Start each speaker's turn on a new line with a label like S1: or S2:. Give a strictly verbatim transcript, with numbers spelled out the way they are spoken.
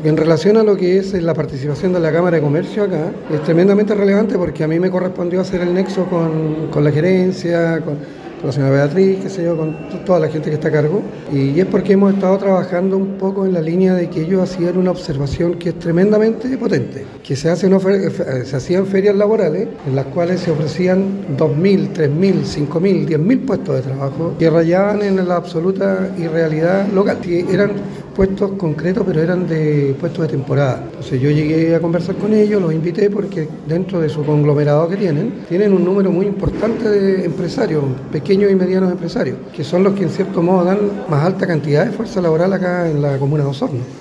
S1: En relación a lo que es la participación de la Cámara de Comercio acá, es tremendamente relevante porque a mí me correspondió hacer el nexo con, con la gerencia, con, con la señora Beatriz, qué sé yo, con toda la gente que está a cargo. Y es porque hemos estado trabajando un poco en la línea de que ellos hacían una observación que es tremendamente potente, que se, hacen se hacían ferias laborales en las cuales se ofrecían dos mil, tres mil, cinco mil, diez mil puestos de trabajo que rayaban en la absoluta irrealidad local. Eran puestos concretos, pero eran de puestos de temporada. Entonces yo llegué a conversar con ellos, los invité porque dentro de su conglomerado que tienen, tienen un número muy importante de empresarios, pequeños y medianos empresarios, que son los que en cierto modo dan más alta cantidad de fuerza laboral acá en la comuna de Osorno.